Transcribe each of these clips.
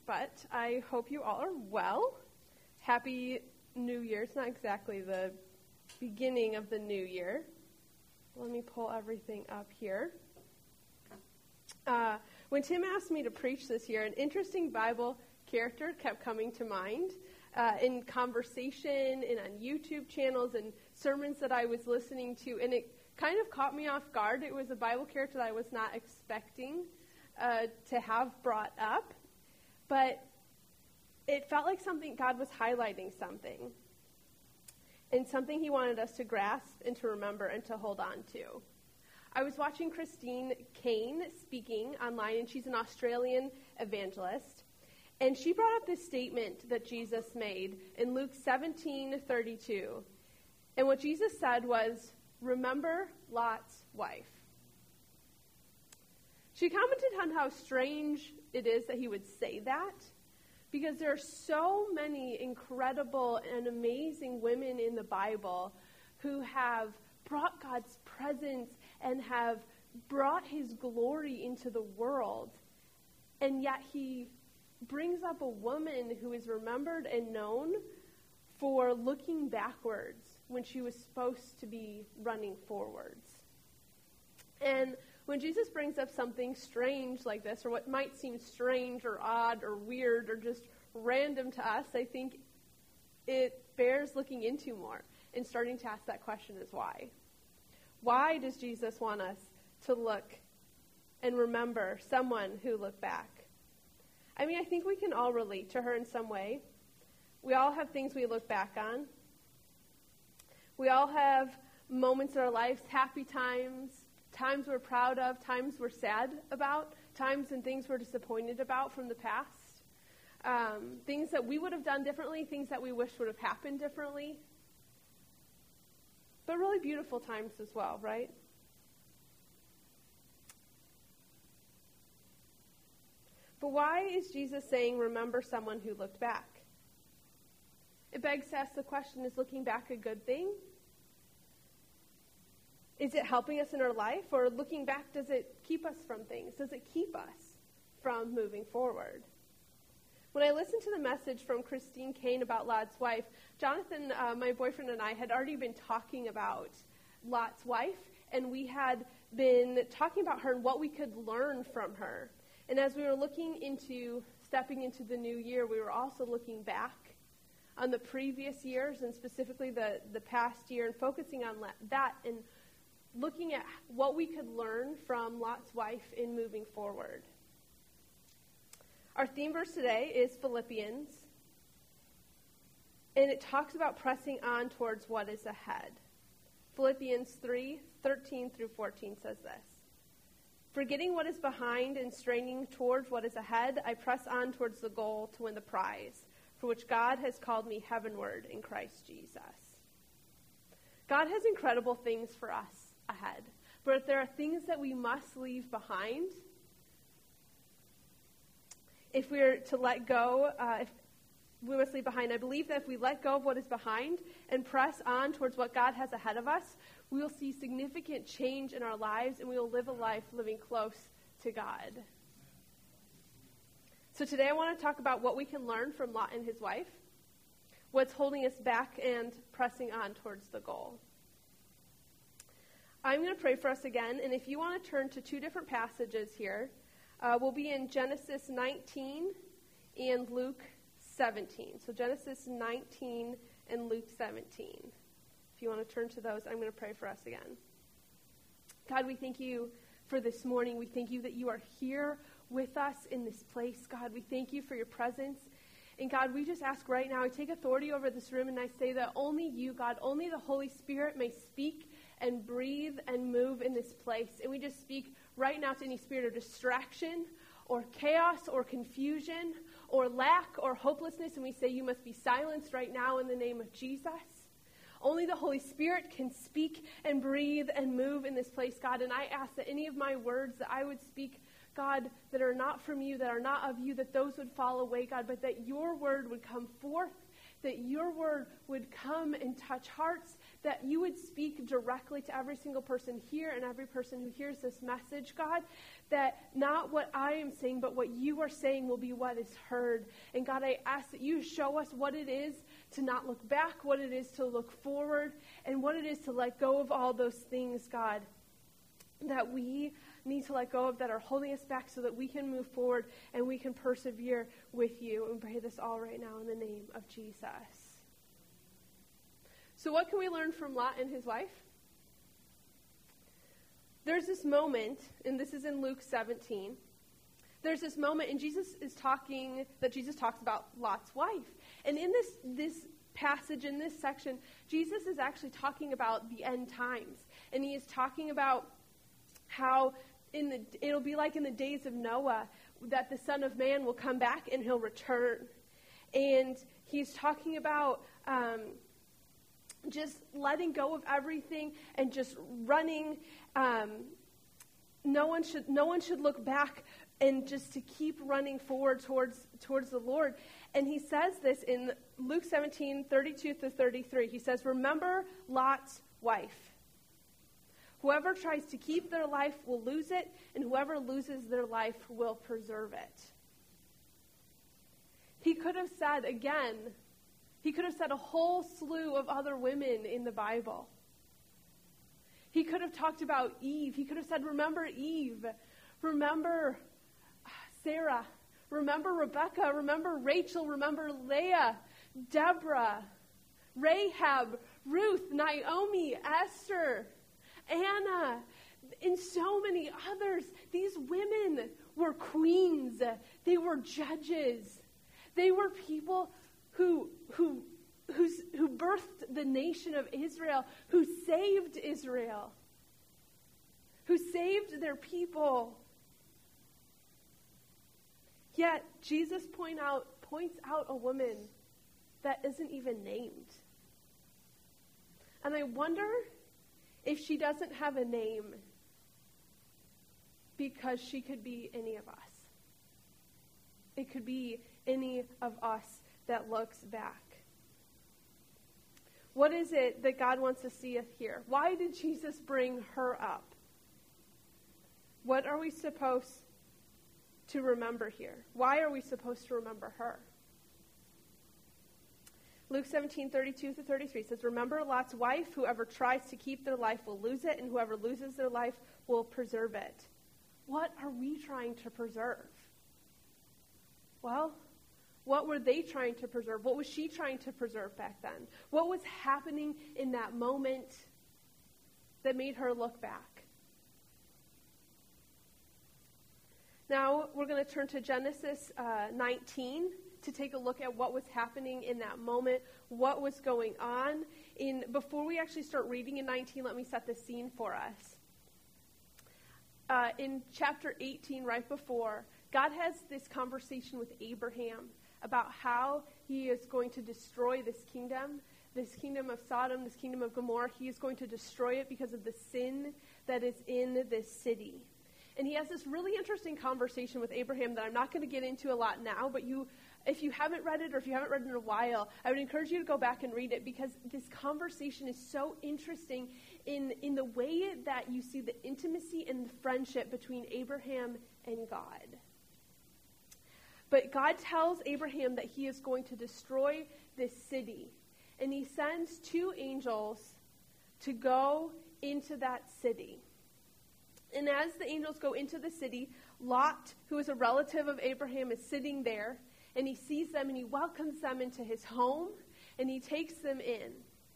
but I hope you all are well. Happy New Year. It's not exactly the beginning of the new year. Let me pull everything up here. When Tim asked me to preach this year, an interesting Bible character kept coming to mind in conversation and on YouTube channels and sermons that I was listening to, and it kind of caught me off guard. It was a Bible character that I was not expecting to have brought up, but it felt like something God was highlighting something, and something he wanted us to grasp and to remember and to hold on to. I was watching Christine Caine speaking online, and she's an Australian evangelist, and she brought up this statement that Jesus made in Luke 17:32. And what Jesus said was, "Remember Lot's wife." She commented on how strange it is that he would say that, because there are so many incredible and amazing women in the Bible who have brought God's presence and have brought his glory into the world. And yet he brings up a woman who is remembered and known for looking backwards when she was supposed to be running forwards. And when Jesus brings up something strange like this, or what might seem strange or odd or weird or just random to us, I think it bears looking into more and starting to ask that question is why. Why does Jesus want us to look and remember someone who looked back? I mean, I think we can all relate to her in some way. We all have things we look back on. We all have moments in our lives, happy times, times we're proud of, times we're sad about, times and things we're disappointed about from the past, things that we would have done differently, things that we wish would have happened differently, but really beautiful times as well, right? But why is Jesus saying, remember someone who looked back? It begs to ask the question, is looking back a good thing? Is it helping us in our life? Or looking back, does it keep us from things? Does it keep us from moving forward? When I listened to the message from Christine Caine about Lot's wife, Jonathan, my boyfriend, and I had already been talking about Lot's wife, and we had been talking about her and what we could learn from her. And as we were stepping into the new year, we were also looking back on the previous years, and specifically the past year, and focusing on that and looking at what we could learn from Lot's wife in moving forward. Our theme verse today is Philippians, and it talks about pressing on towards what is ahead. Philippians 3:13 through 14 says this: "Forgetting what is behind and straining towards what is ahead, I press on towards the goal to win the prize, for which God has called me heavenward in Christ Jesus." God has incredible things for us ahead, but if there are things that we must leave behind, if we're to let go, if we must leave behind, I believe that if we let go of what is behind and press on towards what God has ahead of us, we will see significant change in our lives, and we will live a life living close to God. So today I want to talk about what we can learn from Lot and his wife, what's holding us back and pressing on towards the goal. I'm going to pray for us again, and if you want to turn to two different passages here, we'll be in Genesis 19 and Luke 17. So Genesis 19 and Luke 17. If you want to turn to those, I'm going to pray for us again. God, we thank you for this morning. We thank you that you are here with us in this place. God, we thank you for your presence. And God, we just ask right now, I take authority over this room, and I say that only you, God, only the Holy Spirit may speak and breathe and move in this place. And we just speak right now to any spirit of distraction or chaos or confusion or lack or hopelessness, and we say you must be silenced right now in the name of Jesus. Only the Holy Spirit can speak and breathe and move in this place, God. And I ask that any of my words that I would speak, God, that are not from you, that are not of you, that those would fall away, God, but that your word would come forth that your word would come and touch hearts, that you would speak directly to every single person here and every person who hears this message, God, that not what I am saying, but what you are saying will be what is heard. And God, I ask that you show us what it is to not look back, what it is to look forward, and what it is to let go of all those things, God, that we need to let go of, that are holding us back, so that we can move forward and we can persevere with you. And pray this all right now in the name of Jesus. So what can we learn from Lot and his wife? There's this moment, and this is in Luke 17. There's this moment, and Jesus talks about Lot's wife. And in this passage, in this section, Jesus is actually talking about the end times. And he is talking about how it'll be like in the days of Noah, that the Son of Man will come back and he'll return. And he's talking about just letting go of everything and just running. No one should look back, and just to keep running forward towards the Lord. And he says this in Luke 17:32-33. He says, "Remember Lot's wife. Whoever tries to keep their life will lose it, and whoever loses their life will preserve it." He could have said a whole slew of other women in the Bible. He could have talked about Eve. He could have said, remember Eve. Remember Sarah. Remember Rebecca. Remember Rachel. Remember Leah. Deborah. Rahab. Ruth. Naomi. Esther. Anna, and so many others. These women were queens. They were judges. They were people who birthed the nation of Israel, who saved Israel, who saved their people. Yet Jesus points out a woman that isn't even named. And I wonder if she doesn't have a name, because she could be any of us. It could be any of us that looks back. What is it that God wants to see us here? Why did Jesus bring her up? What are we supposed to remember here? Why are we supposed to remember her? Luke 17:32-33 says, "Remember Lot's wife. Whoever tries to keep their life will lose it, and whoever loses their life will preserve it." What are we trying to preserve? Well, what were they trying to preserve? What was she trying to preserve back then? What was happening in that moment that made her look back? Now we're going to turn to Genesis 19 to take a look at what was happening in that moment, what was going on. Before we actually start reading in 19, let me set the scene for us. In chapter 18, right before, God has this conversation with Abraham about how he is going to destroy this kingdom of Sodom, this kingdom of Gomorrah. He is going to destroy it because of the sin that is in this city. And he has this really interesting conversation with Abraham that I'm not going to get into a lot now, but if you haven't read it, or if you haven't read it in a while, I would encourage you to go back and read it, because this conversation is so interesting in the way that you see the intimacy and the friendship between Abraham and God. But God tells Abraham that he is going to destroy this city. And he sends 2 angels to go into that city. And as the angels go into the city, Lot, who is a relative of Abraham, is sitting there. And he sees them and he welcomes them into his home and he takes them in.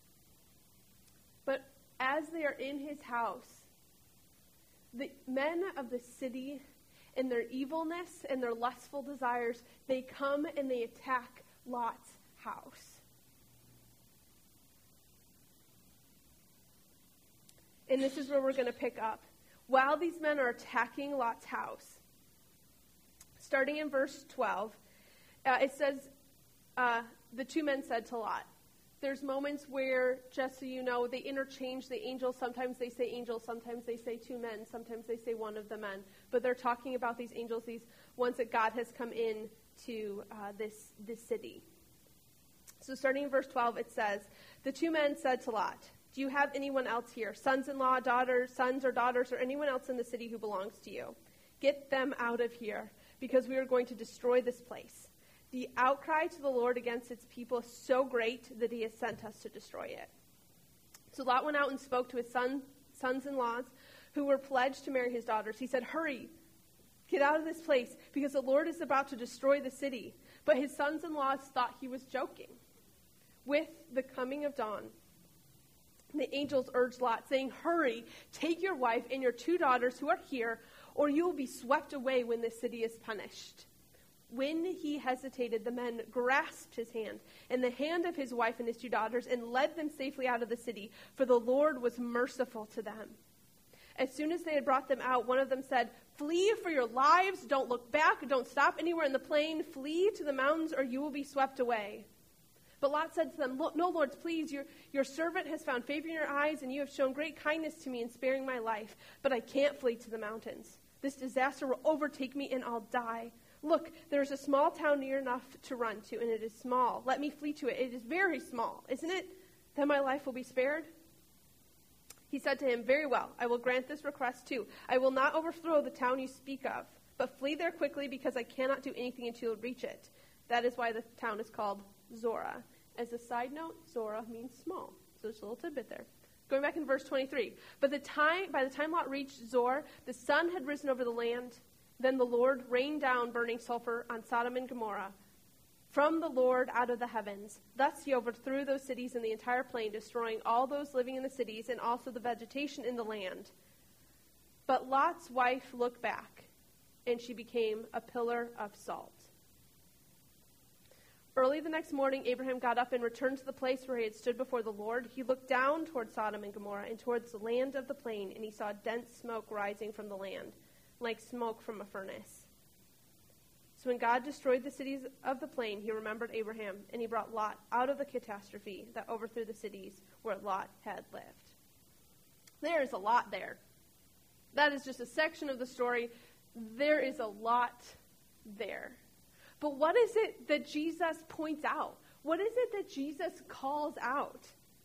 But as they are in his house, the men of the city, in their evilness and their lustful desires, they come and they attack Lot's house. And this is where we're going to pick up. While these men are attacking Lot's house, starting in verse 12, it says, the 2 men said to Lot. There's moments where, just so you know, they interchange the angels. Sometimes they say angels, sometimes they say 2 men, sometimes they say one of the men. But they're talking about these angels, these ones that God has come in to this city. So starting in verse 12, it says, the two men said to Lot, do you have anyone else here, sons-in-law, daughters, sons or daughters, or anyone else in the city who belongs to you? Get them out of here, because we are going to destroy this place. The outcry to the Lord against its people is so great that he has sent us to destroy it. So Lot went out and spoke to his sons-in-laws who were pledged to marry his daughters. He said, hurry, get out of this place, because the Lord is about to destroy the city. But his sons-in-laws thought he was joking. With the coming of dawn, the angels urged Lot, saying, hurry, take your wife and your two daughters who are here, or you will be swept away when this city is punished. When he hesitated, the men grasped his hand and the hand of his wife and his two daughters and led them safely out of the city, for the Lord was merciful to them. As soon as they had brought them out, one of them said, flee for your lives, don't look back, don't stop anywhere in the plain, flee to the mountains or you will be swept away. But Lot said to them, no, lords, please, your servant has found favor in your eyes, and you have shown great kindness to me in sparing my life, but I can't flee to the mountains. This disaster will overtake me, and I'll die. Look, there is a small town near enough to run to, and it is small. Let me flee to it. It is very small, isn't it? Then my life will be spared. He said to him, very well, I will grant this request too. I will not overthrow the town you speak of, but flee there quickly, because I cannot do anything until you reach it. That is why the town is called Zorah. As a side note, Zorah means small. So there's a little tidbit there. Going back in verse 23. By the time Lot reached Zoar, the sun had risen over the land. Then the Lord rained down burning sulfur on Sodom and Gomorrah from the Lord out of the heavens. Thus he overthrew those cities and the entire plain, destroying all those living in the cities and also the vegetation in the land. But Lot's wife looked back, and she became a pillar of salt. Early the next morning, Abraham got up and returned to the place where he had stood before the Lord. He looked down toward Sodom and Gomorrah and towards the land of the plain, and he saw dense smoke rising from the land, like smoke from a furnace. So when God destroyed the cities of the plain, he remembered Abraham, and he brought Lot out of the catastrophe that overthrew the cities where Lot had lived. There's a lot there. That is just a section of the story. There is a lot there. But what is it that Jesus points out? What is it that Jesus calls out?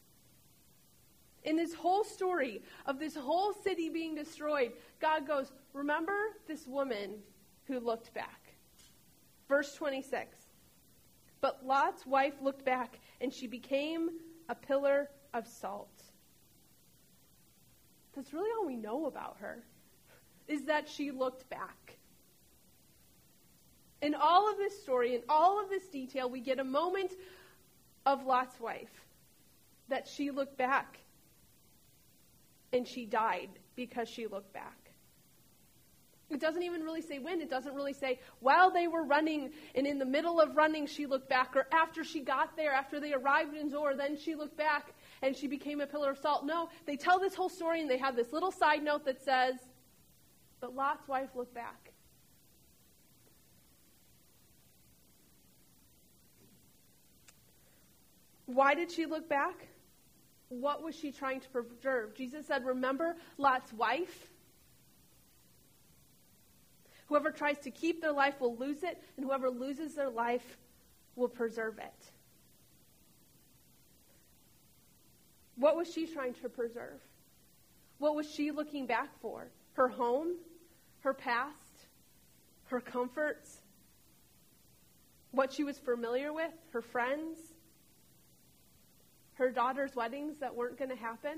In this whole story of this whole city being destroyed, God goes, remember this woman who looked back. Verse 26. But Lot's wife looked back, and she became a pillar of salt. That's really all we know about her, is that she looked back. In all of this story, in all of this detail, we get a moment of Lot's wife, that she looked back, and she died because she looked back. It doesn't even really say when. It doesn't really say while they were running, and in the middle of running, she looked back, or after she got there, after they arrived in Zoar, then she looked back, and she became a pillar of salt. No, they tell this whole story, and they have this little side note that says, but Lot's wife looked back. Why did she look back? What was she trying to preserve? Jesus said, remember Lot's wife? Whoever tries to keep their life will lose it, and whoever loses their life will preserve it. What was she trying to preserve? What was she looking back for? Her home? Her past? Her comforts? What she was familiar with? Her friends? Her daughter's weddings that weren't going to happen?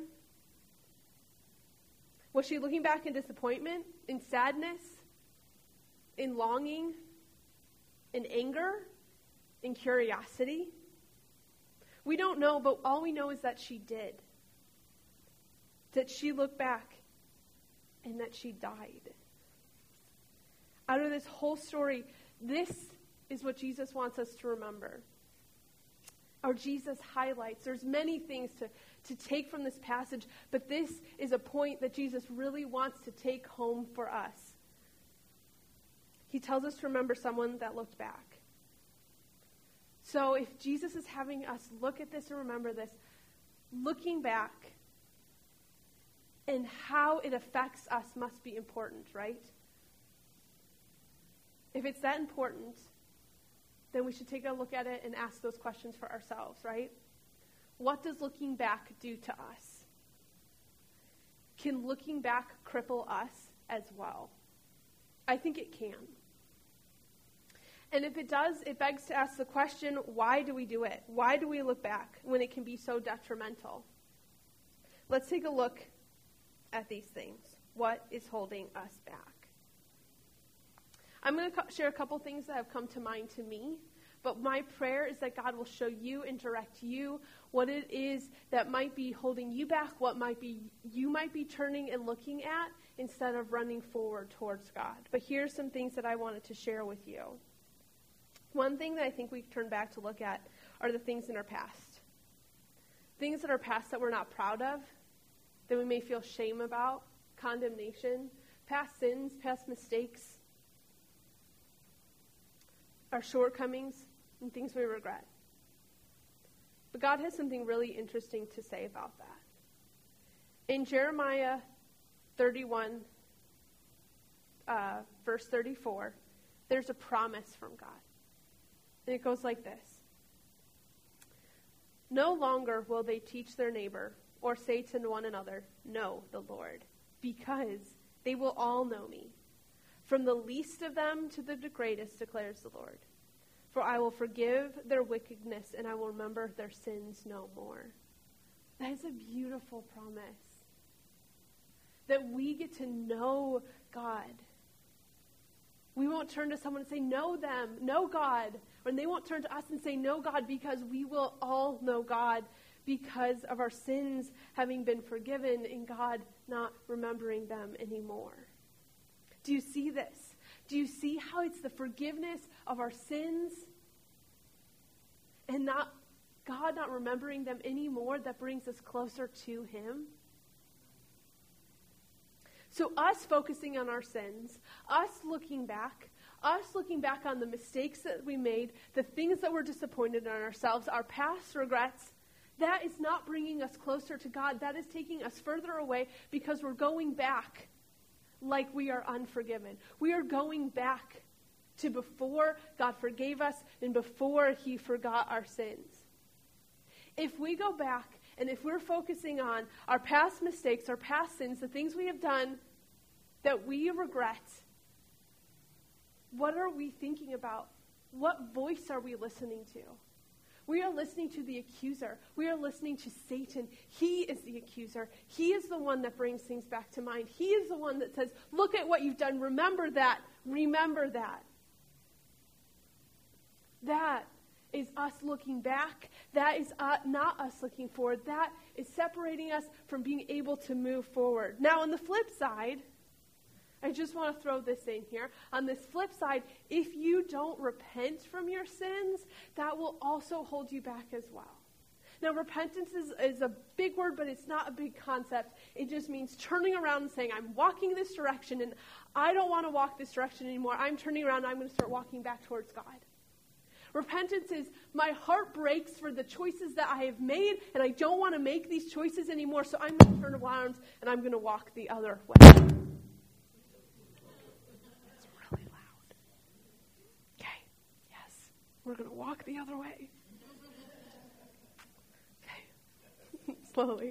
Was she looking back in disappointment, in sadness, in longing, in anger, in curiosity? We don't know, but all we know is that she did. That she looked back and that she died. Out of this whole story, this is what Jesus wants us to remember. Or Jesus highlights. There's many things to take from this passage, but this is a point that Jesus really wants to take home for us. He tells us to remember someone that looked back. So if Jesus is having us look at this and remember this, looking back and how it affects us must be important, right? If it's that important, then we should take a look at it and ask those questions for ourselves, right? What does looking back do to us? Can looking back cripple us as well? I think it can. And if it does, it begs to ask the question, why do we do it? Why do we look back when it can be so detrimental? Let's take a look at these things. What is holding us back? I'm going to share a couple things that have come to mind to me, but my prayer is that God will show you and direct you what it is that might be holding you back, what you might be turning and looking at instead of running forward towards God. But here's some things that I wanted to share with you. One thing that I think we turn back to look at are the things in our past. Things in our past that we're not proud of, that we may feel shame about, condemnation, past sins, past mistakes, our shortcomings, and things we regret. But God has something really interesting to say about that. In Jeremiah 31, verse 34, there's a promise from God. And it goes like this. No longer will they teach their neighbor or say to one another, know the Lord, because they will all know me. From the least of them to the greatest, declares the Lord. For I will forgive their wickedness, and I will remember their sins no more. That is a beautiful promise. That we get to know God. We won't turn to someone and say, know them, know God. Or they won't turn to us and say, know God, because we will all know God because of our sins having been forgiven and God not remembering them anymore. Do you see this? Do you see how it's the forgiveness of our sins and not God not remembering them anymore that brings us closer to Him? So us focusing on our sins, us looking back on the mistakes that we made, the things that we're disappointed in ourselves, our past regrets, that is not bringing us closer to God. That is taking us further away because we're going back like we are unforgiven. We are going back to before God forgave us and before He forgot our sins. If we go back and if we're focusing on our past mistakes, our past sins, the things we have done that we regret, what are we thinking about? What voice are we listening to? We are listening to the accuser. We are listening to Satan. He is the accuser. He is the one that brings things back to mind. He is the one that says, look at what you've done. Remember that. Remember that. That is us looking back. That is not us looking forward. That is separating us from being able to move forward. Now, on the flip side, I just want to throw this in here. On this flip side, if you don't repent from your sins, that will also hold you back as well. Now, repentance is a big word, but it's not a big concept. It just means turning around and saying, I'm walking this direction, and I don't want to walk this direction anymore. I'm turning around, and I'm going to start walking back towards God. Repentance is my heart breaks for the choices that I have made, and I don't want to make these choices anymore, so I'm going to turn around, and I'm going to walk the other way. We're going to walk the other way. Okay. Slowly.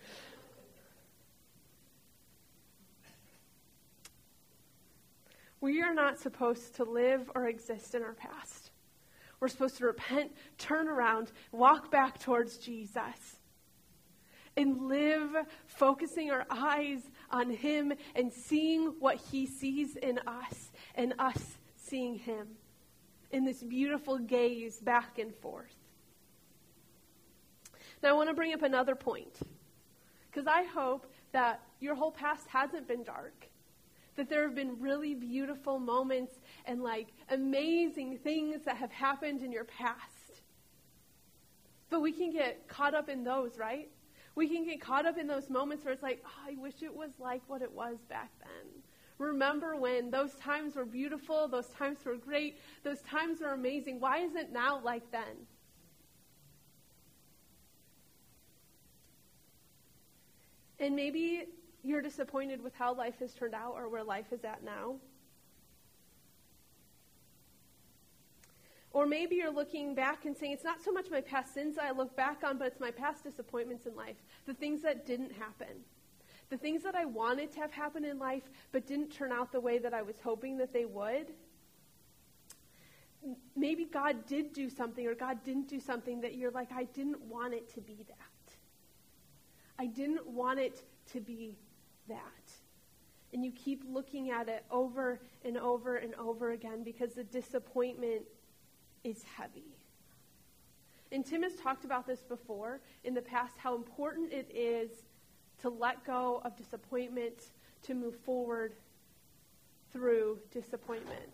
We are not supposed to live or exist in our past. We're supposed to repent, turn around, walk back towards Jesus, and live focusing our eyes on Him and seeing what He sees in us and us seeing Him. In this beautiful gaze back and forth. Now I want to bring up another point. Because I hope that your whole past hasn't been dark. That there have been really beautiful moments and amazing things that have happened in your past. But we can get caught up in those, right? We can get caught up in those moments where it's like, oh, I wish it was like what it was back then. Remember when those times were beautiful, those times were great, those times were amazing. Why isn't it now like then? And maybe you're disappointed with how life has turned out or where life is at now. Or maybe you're looking back and saying, it's not so much my past sins that I look back on, but it's my past disappointments in life. The things that didn't happen. The things that I wanted to have happen in life, but didn't turn out the way that I was hoping that they would. Maybe God did do something, or God didn't do something that you're like, I didn't want it to be that. I didn't want it to be that. And you keep looking at it over and over and over again because the disappointment is heavy. And Tim has talked about this before in the past, how important it is to let go of disappointment, to move forward through disappointment.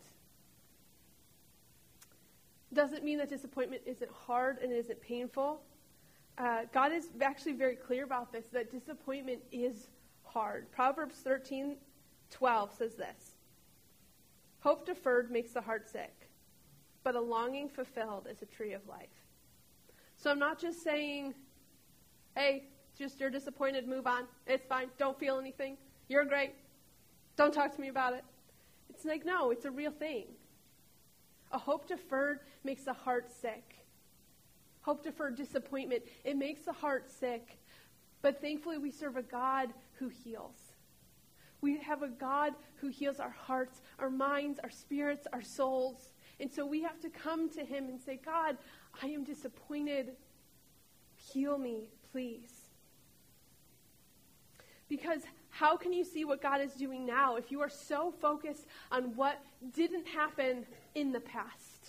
Doesn't mean that disappointment isn't hard and isn't painful. God is actually very clear about this, that disappointment is hard. Proverbs 13:12 says this: hope deferred makes the heart sick, but a longing fulfilled is a tree of life. So I'm not just saying, hey, just you're disappointed, move on. It's fine. Don't feel anything. You're great. Don't talk to me about it. It's like, no, it's a real thing. A hope deferred makes the heart sick. Hope deferred, disappointment, it makes the heart sick. But thankfully we serve a God who heals. We have a God who heals our hearts, our minds, our spirits, our souls. And so we have to come to him and say, God, I am disappointed. Heal me, please. Because how can you see what God is doing now if you are so focused on what didn't happen in the past?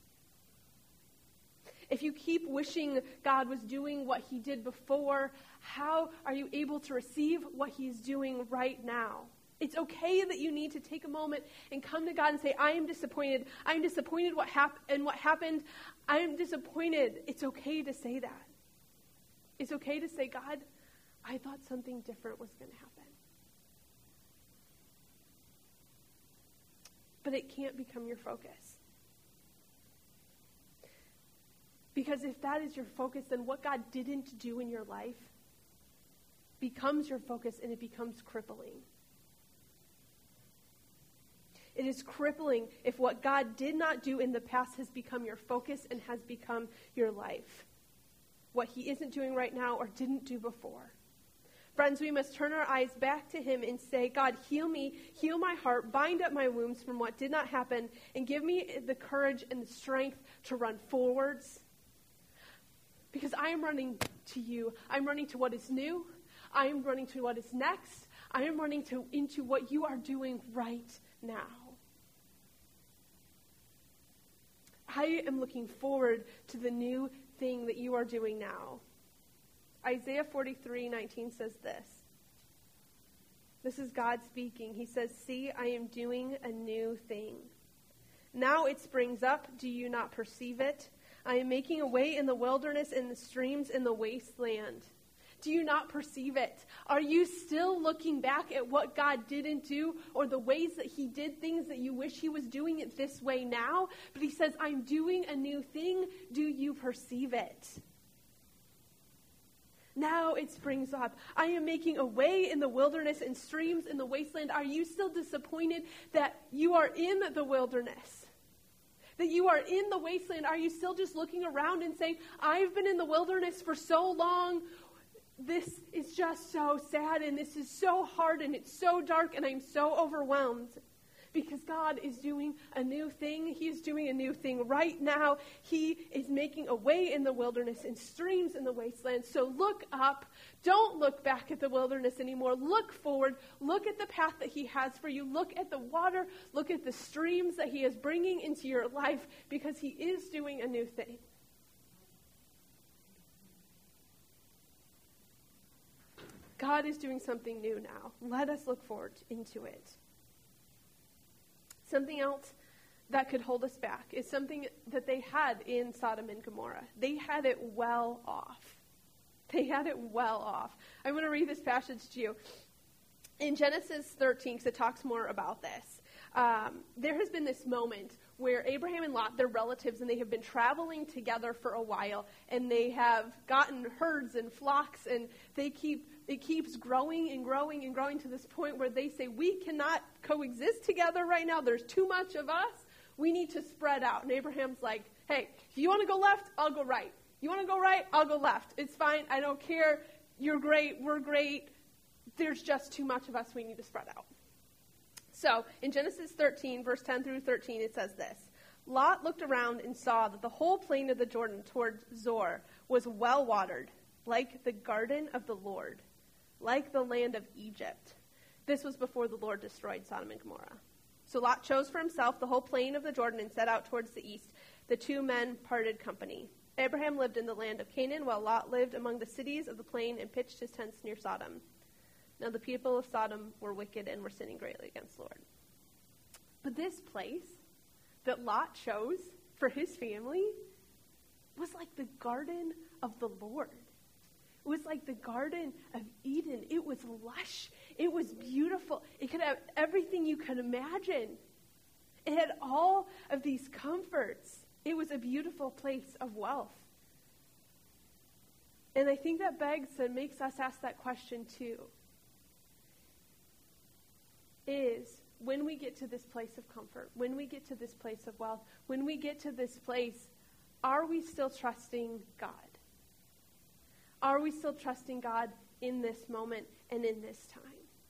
If you keep wishing God was doing what he did before, how are you able to receive what he's doing right now? It's okay that you need to take a moment and come to God and say, I am disappointed. I am disappointed what happened. I am disappointed. It's okay to say that. It's okay to say, God, I thought something different was going to happen. But it can't become your focus. Because if that is your focus, then what God didn't do in your life becomes your focus, and it becomes crippling. It is crippling if what God did not do in the past has become your focus and has become your life. What he isn't doing right now or didn't do before. Friends, we must turn our eyes back to him and say, God, heal me, heal my heart, bind up my wounds from what did not happen, and give me the courage and the strength to run forwards. Because I am running to you. I'm running to what is new. I am running to what is next. I am running into what you are doing right now. I am looking forward to the new thing that you are doing now. Isaiah 43:19 says this. This is God speaking. He says, see, I am doing a new thing. Now it springs up. Do you not perceive it? I am making a way in the wilderness and the streams in the wasteland. Do you not perceive it? Are you still looking back at what God didn't do, or the ways that he did things that you wish he was doing it this way now? But he says, I'm doing a new thing. Do you perceive it? Now it springs up. I am making a way in the wilderness and streams in the wasteland. Are you still disappointed that you are in the wilderness? That you are in the wasteland? Are you still just looking around and saying, I've been in the wilderness for so long. This is just so sad, and this is so hard, and it's so dark, and I'm so overwhelmed. Because God is doing a new thing. He is doing a new thing right now. He is making a way in the wilderness and streams in the wasteland. So look up. Don't look back at the wilderness anymore. Look forward. Look at the path that he has for you. Look at the water. Look at the streams that he is bringing into your life, because he is doing a new thing. God is doing something new now. Let us look forward into it. Something else that could hold us back is something that they had in Sodom and Gomorrah. They had it well off. They had it well off. I'm going to read this passage to you. In Genesis 13, because it talks more about this, there has been this moment where Abraham and Lot, they're relatives, and they have been traveling together for a while, and they have gotten herds and flocks, and it keeps growing and growing and growing to this point where they say, we cannot coexist together right now. There's too much of us. We need to spread out. And Abraham's like, hey, if you want to go left, I'll go right. You want to go right, I'll go left. It's fine. I don't care. You're great. We're great. There's just too much of us. We need to spread out. So in Genesis 13, verse 10 through 13, it says this. Lot looked around and saw that the whole plain of the Jordan toward Zoar was well watered, like the garden of the Lord, like the land of Egypt. This was before the Lord destroyed Sodom and Gomorrah. So Lot chose for himself the whole plain of the Jordan and set out towards the east. The two men parted company. Abraham lived in the land of Canaan, while Lot lived among the cities of the plain and pitched his tents near Sodom. Now the people of Sodom were wicked and were sinning greatly against the Lord. But this place that Lot chose for his family was like the garden of the Lord. It was like the Garden of Eden. It was lush. It was beautiful. It could have everything you could imagine. It had all of these comforts. It was a beautiful place of wealth. And I think that begs and makes us ask that question too. Is when we get to this place of comfort, when we get to this place of wealth, when we get to this place, are we still trusting God? Are we still trusting God in this moment and in this time?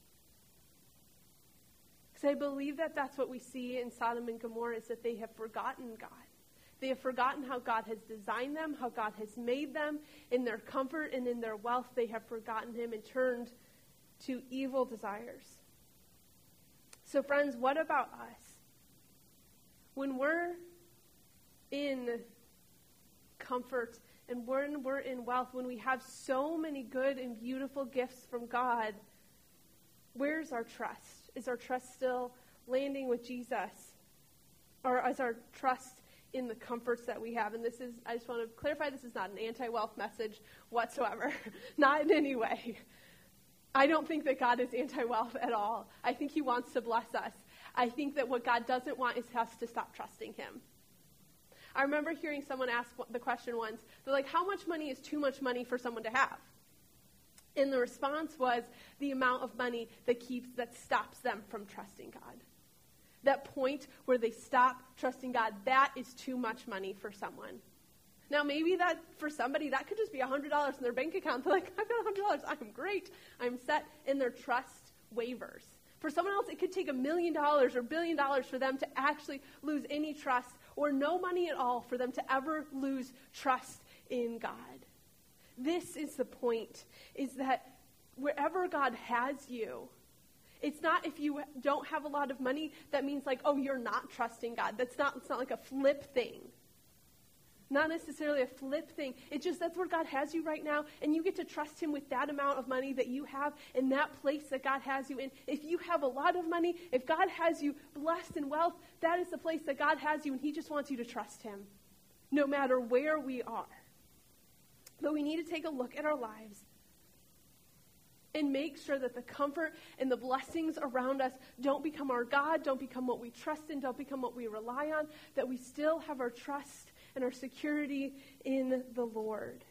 Because I believe that that's what we see in Sodom and Gomorrah, is that they have forgotten God. They have forgotten how God has designed them, how God has made them. In their comfort and in their wealth, they have forgotten him and turned to evil desires. So friends, what about us? When we're in comfort and when we're in wealth, when we have so many good and beautiful gifts from God, where's our trust? Is our trust still landing with Jesus? Or is our trust in the comforts that we have? And this is, I just want to clarify, this is not an anti-wealth message whatsoever. Not in any way. I don't think that God is anti-wealth at all. I think he wants to bless us. I think that what God doesn't want is us to stop trusting him. I remember hearing someone ask the question once. They're like, how much money is too much money for someone to have? And the response was the amount of money that stops them from trusting God. That point where they stop trusting God, that is too much money for someone. Now, maybe that for somebody, that could just be $100 in their bank account. They're like, I've got $100. I'm great. I'm set. And their trust wavers. For someone else, it could take $1 million or $1 billion for them to actually lose any trust, or no money at all for them to ever lose trust in God. This is the point, is that wherever God has you, it's not if you don't have a lot of money, that means like, oh, you're not trusting God. It's not like a flip thing. Not necessarily a flip thing. It's just that's where God has you right now, and you get to trust him with that amount of money that you have in that place that God has you in. If you have a lot of money, if God has you blessed in wealth, that is the place that God has you, and he just wants you to trust him, no matter where we are. But we need to take a look at our lives and make sure that the comfort and the blessings around us don't become our God, don't become what we trust in, don't become what we rely on, that we still have our trust and our security in the Lord.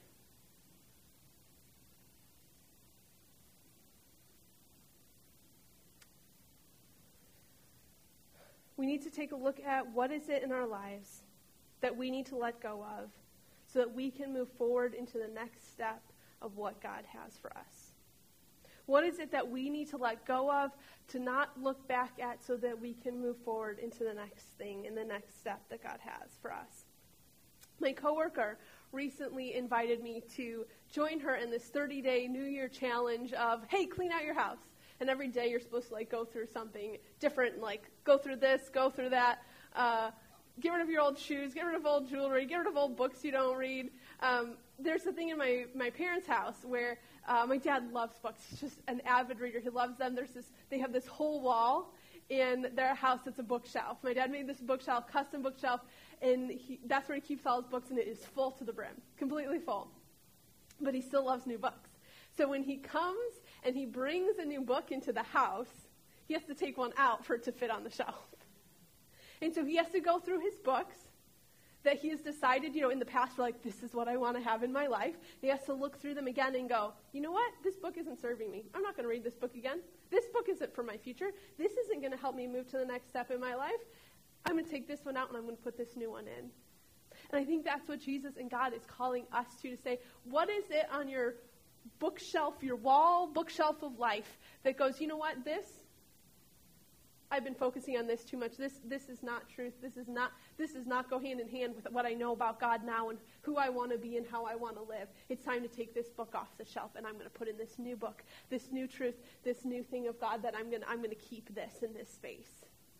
We need to take a look at what is it in our lives that we need to let go of so that we can move forward into the next step of what God has for us. What is it that we need to let go of, to not look back at, so that we can move forward into the next thing and the next step that God has for us? My coworker recently invited me to join her in this 30-day New Year challenge of, hey, clean out your house. And every day you're supposed to like go through something different, like go through this, go through that, get rid of your old shoes, get rid of old jewelry, get rid of old books you don't read. There's a thing in my parents' house where my dad loves books. He's just an avid reader. He loves them. They have this whole wall in their house that's a bookshelf. My dad made this bookshelf, custom bookshelf, and that's where he keeps all his books, and it is full to the brim, completely full. But he still loves new books. So when he comes and he brings a new book into the house, he has to take one out for it to fit on the shelf. And so he has to go through his books that he has decided, in the past, for like, this is what I want to have in my life. He has to look through them again and go, you know what? This book isn't serving me. I'm not going to read this book again. This book isn't for my future. This isn't going to help me move to the next step in my life. I'm going to take this one out and I'm going to put this new one in. And I think that's what Jesus and God is calling us to say, what is it on your bookshelf, your wall bookshelf of life that goes, you know what, I've been focusing on this too much. This is not truth. This does not go hand in hand with what I know about God now and who I want to be and how I want to live. It's time to take this book off the shelf and I'm going to put in this new book, this new truth, this new thing of God that I'm going to keep this in this space.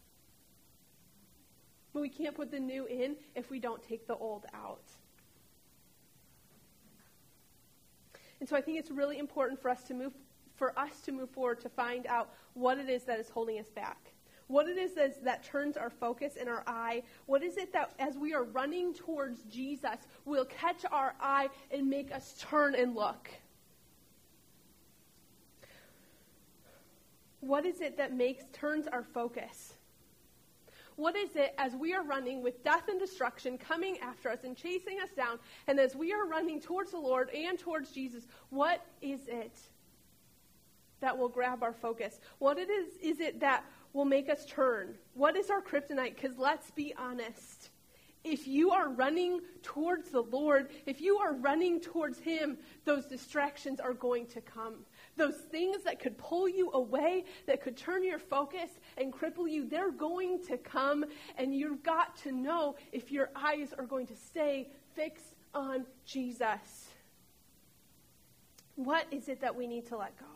But we can't put the new in if we don't take the old out. And so I think it's really important for us to move forward to find out what it is that is holding us back. What it is that turns our focus and our eye. What is it that as we are running towards Jesus will catch our eye and make us turn and look? What is it that turns our focus? What is it as we are running with death and destruction coming after us and chasing us down, and as we are running towards the Lord and towards Jesus, what is it that will grab our focus? What is it that will make us turn? What is our kryptonite? Because let's be honest. If you are running towards the Lord, if you are running towards Him, those distractions are going to come. Those things that could pull you away, that could turn your focus and cripple you, they're going to come. And you've got to know if your eyes are going to stay fixed on Jesus. What is it that we need to let go?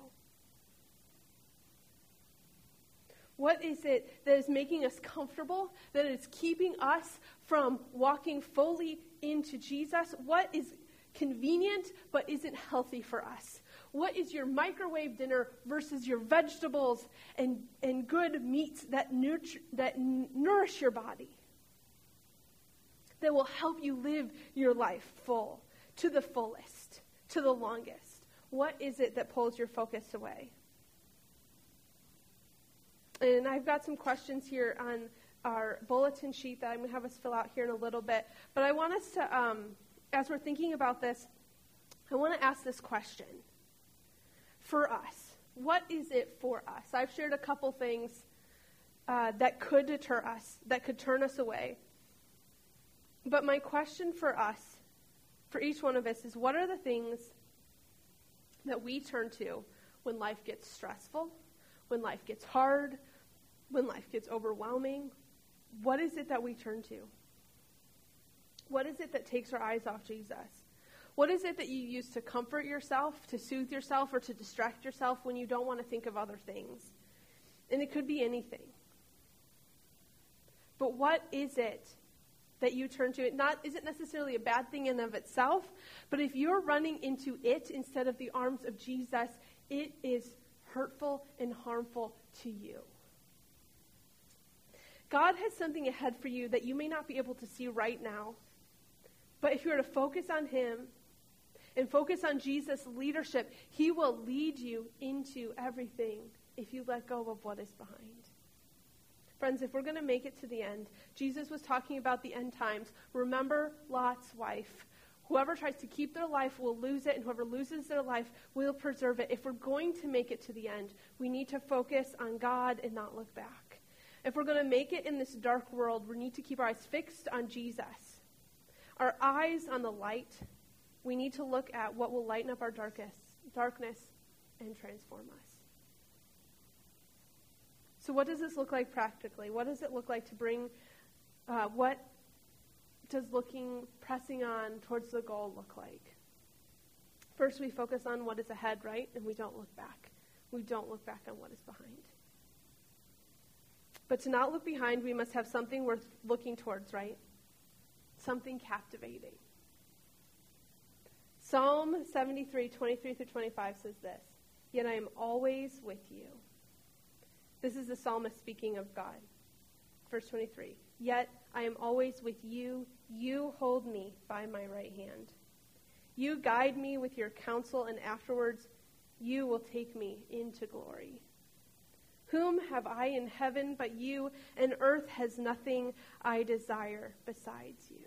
What is it that is making us comfortable, that is keeping us from walking fully into Jesus? What is convenient but isn't healthy for us? What is your microwave dinner versus your vegetables and good meats that nourish your body? That will help you live your life full, to the fullest, to the longest. What is it that pulls your focus away? And I've got some questions here on our bulletin sheet that I'm going to have us fill out here in a little bit. But I want us to, as we're thinking about this, I want to ask this question. For us, what is it for us? I've shared a couple things that could deter us, that could turn us away. But my question for us, for each one of us, is what are the things that we turn to when life gets stressful, when life gets hard, when life gets overwhelming? What is it that we turn to? What is it that takes our eyes off Jesus? What is it that you use to comfort yourself, to soothe yourself, or to distract yourself when you don't want to think of other things? And it could be anything. But what is it that you turn to? It isn't necessarily a bad thing in and of itself, but if you're running into it instead of the arms of Jesus, it is hurtful and harmful to you. God has something ahead for you that you may not be able to see right now. But if you are to focus on Him and focus on Jesus' leadership, He will lead you into everything if you let go of what is behind. Friends, if we're going to make it to the end, Jesus was talking about the end times. Remember Lot's wife. Whoever tries to keep their life will lose it, and whoever loses their life will preserve it. If we're going to make it to the end, we need to focus on God and not look back. If we're going to make it in this dark world, we need to keep our eyes fixed on Jesus. Our eyes on the light. We need to look at what will lighten up our darkness and transform us. So what does this look like practically? What does it look like to bring, what does pressing on towards the goal look like? First, we focus on what is ahead, right? And we don't look back. We don't look back on what is behind. But to not look behind, we must have something worth looking towards, right? Something captivating. Psalm 73, 23 through 25 says this, "Yet I am always with you." This is the psalmist speaking of God. Verse 23, "Yet I am always with you. You hold me by my right hand. You guide me with your counsel, and afterwards you will take me into glory. Whom have I in heaven but you, and earth has nothing I desire besides you."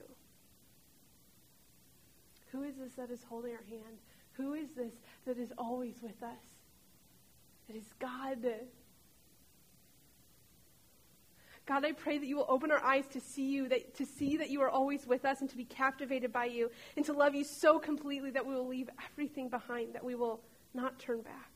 Who is this that is holding our hand? Who is this that is always with us? It is God. God, I pray that you will open our eyes to see you, to see that you are always with us and to be captivated by you and to love you so completely that we will leave everything behind, that we will not turn back.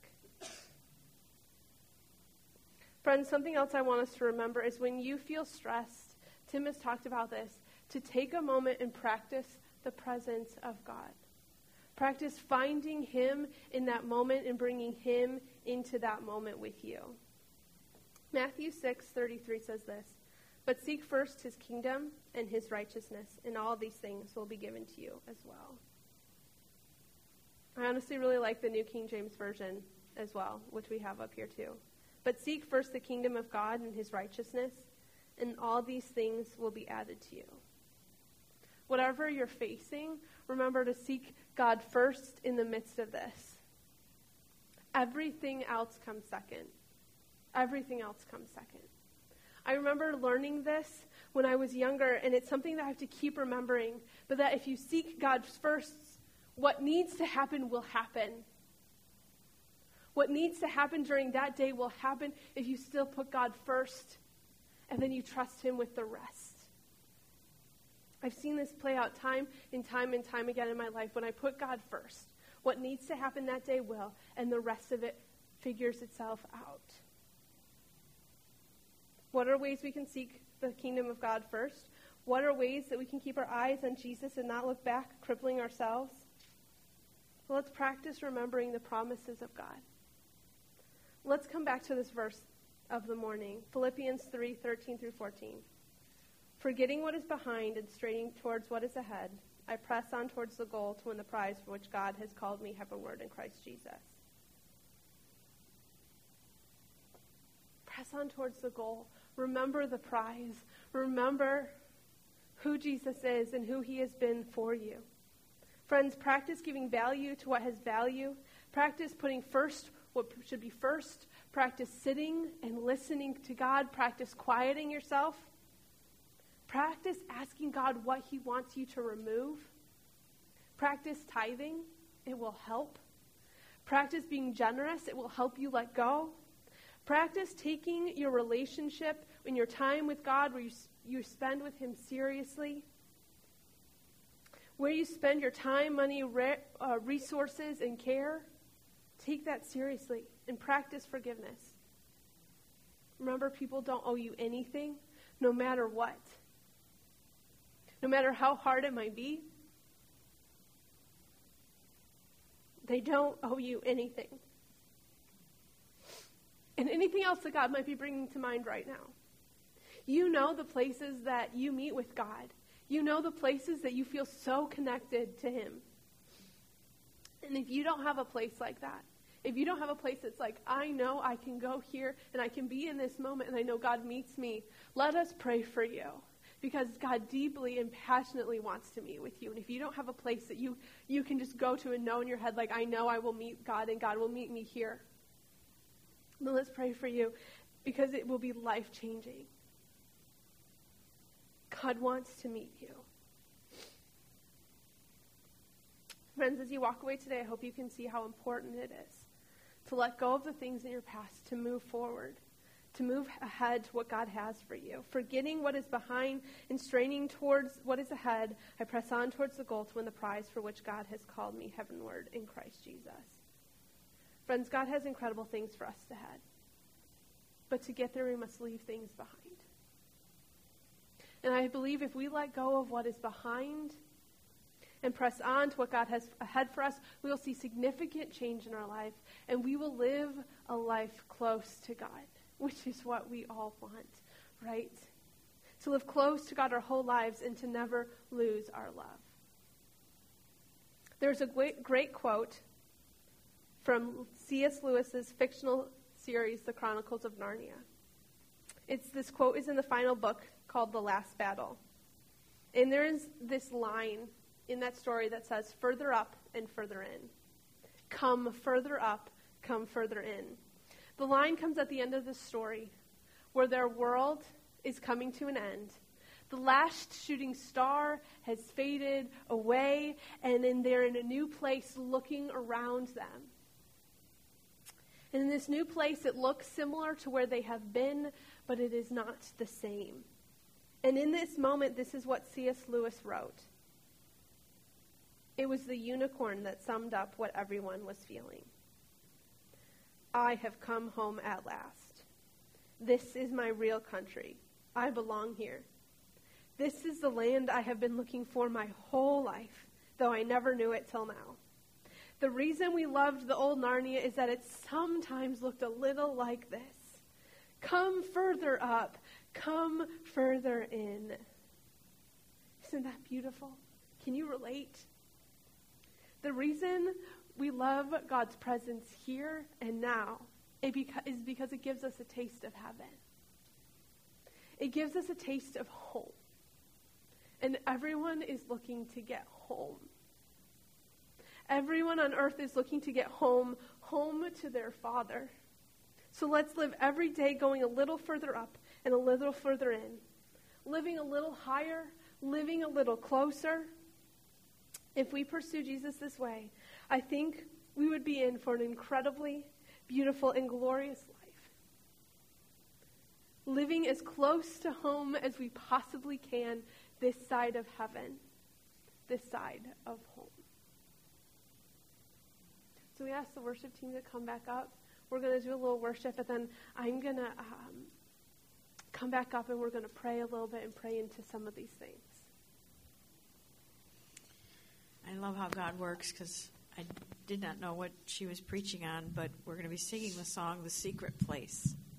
Friends, something else I want us to remember is when you feel stressed, Tim has talked about this, to take a moment and practice the presence of God. Practice finding him in that moment and bringing him into that moment with you. Matthew 6:33 says this, "But seek first his kingdom and his righteousness, and all these things will be given to you as well." I honestly really like the New King James Version as well, which we have up here too. "But seek first the kingdom of God and his righteousness, and all these things will be added to you." Whatever you're facing, remember to seek God first in the midst of this. Everything else comes second. Everything else comes second. I remember learning this when I was younger, and it's something that I have to keep remembering, but that if you seek God first, what needs to happen will happen. What needs to happen during that day will happen if you still put God first, and then you trust him with the rest. I've seen this play out time and time again in my life. When I put God first, what needs to happen that day will, and the rest of it figures itself out. What are ways we can seek the kingdom of God first? What are ways that we can keep our eyes on Jesus and not look back, crippling ourselves? Well, let's practice remembering the promises of God. Let's come back to this verse of the morning, Philippians 3:13 through 14. "Forgetting what is behind and straining towards what is ahead, I press on towards the goal to win the prize for which God has called me heavenward in Christ Jesus." Press on towards the goal. Remember the prize. Remember who Jesus is and who he has been for you. Friends, practice giving value to what has value. Practice putting first what should be first. Practice sitting and listening to God. Practice quieting yourself. Practice asking God what he wants you to remove. Practice tithing. It will help. Practice being generous. It will help you let go. Practice taking your relationship and your time with God where you spend with him seriously. Where you spend your time, money, resources, and care, take that seriously and practice forgiveness. Remember, people don't owe you anything, no matter what. No matter how hard it might be, they don't owe you anything. And anything else that God might be bringing to mind right now. You know the places that you meet with God. You know the places that you feel so connected to him. And if you don't have a place like that, if you don't have a place that's like, I know I can go here and I can be in this moment and I know God meets me, let us pray for you. Because God deeply and passionately wants to meet with you. And if you don't have a place that you can just go to and know in your head, like, I know I will meet God and God will meet me here, then let's pray for you, because it will be life-changing. God wants to meet you. Friends, as you walk away today, I hope you can see how important it is to let go of the things in your past, to move forward, to move ahead to what God has for you. Forgetting what is behind and straining towards what is ahead, I press on towards the goal to win the prize for which God has called me heavenward in Christ Jesus. Friends, God has incredible things for us ahead. But to get there, we must leave things behind. And I believe if we let go of what is behind and press on to what God has ahead for us, we will see significant change in our life, and we will live a life close to God, which is what we all want, right? To live close to God our whole lives and to never lose our love. There's a great quote from C.S. Lewis's fictional series, The Chronicles of Narnia. This quote is in the final book called The Last Battle. And there is this line in that story that says, further up and further in. Come further up, come further in. The line comes at the end of the story where their world is coming to an end. The last shooting star has faded away, and then they're in a new place looking around them. And in this new place, it looks similar to where they have been, but it is not the same. And in this moment, this is what C.S. Lewis wrote. It was the unicorn that summed up what everyone was feeling. I have come home at last. This is my real country. I belong here. This is the land I have been looking for my whole life, though I never knew it till now. The reason we loved the old Narnia is that it sometimes looked a little like this. Come further up. Come further in. Isn't that beautiful? Can you relate? The reason we love God's presence here and now is because it gives us a taste of heaven. It gives us a taste of home. And everyone is looking to get home. Everyone on earth is looking to get home to their Father. So let's live every day going a little further up and a little further in. Living a little higher, living a little closer. If we pursue Jesus this way, I think we would be in for an incredibly beautiful and glorious life. Living as close to home as we possibly can this side of heaven, this side of home. So we ask the worship team to come back up. We're going to do a little worship, and then I'm going to come back up, and we're going to pray a little bit and pray into some of these things. I love how God works, because I did not know what she was preaching on, but we're going to be singing the song, The Secret Place.